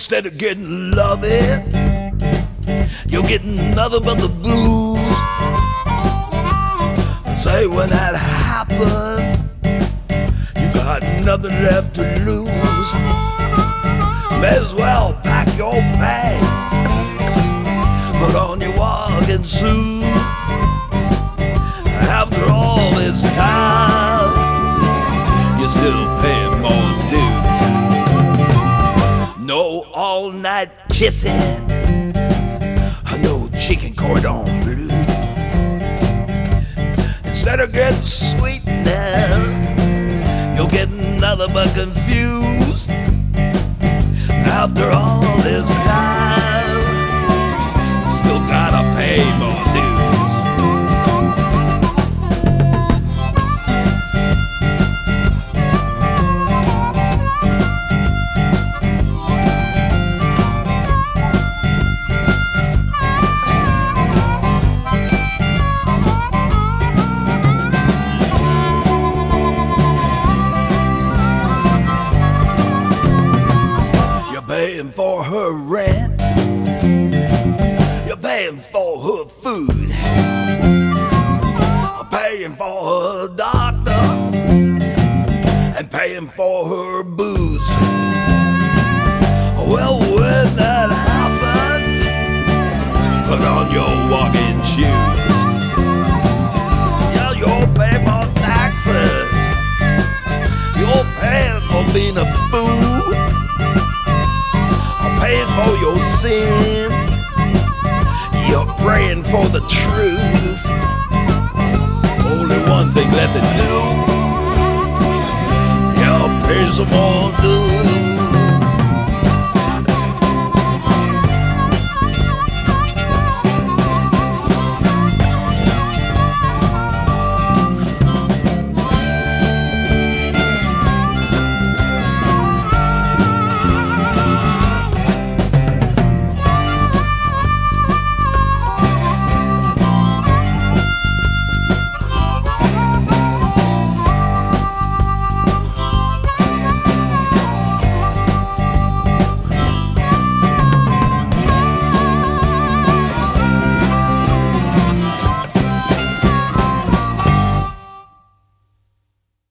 Instead of getting loving, you're getting nothing but the blues. Say when that happens, you got nothing left to lose. May as well pack your bags, put on your walking suit. After all this time, you're still paying more dues. No all-night kissing, no chicken cordon bleu. Instead of getting sweetness, you'll get nothing but confused. After all this time, still gotta pay more dues. Paying for her rent, you're paying for her food, paying for her doctor, and paying for her booze. Well, when that happens, put on your walking shoes. Yeah, you'll pay more taxes, you're paying for being a fool, paying for your sins, you're praying for the truth. Only one thing left to do, you'll pay some more dues.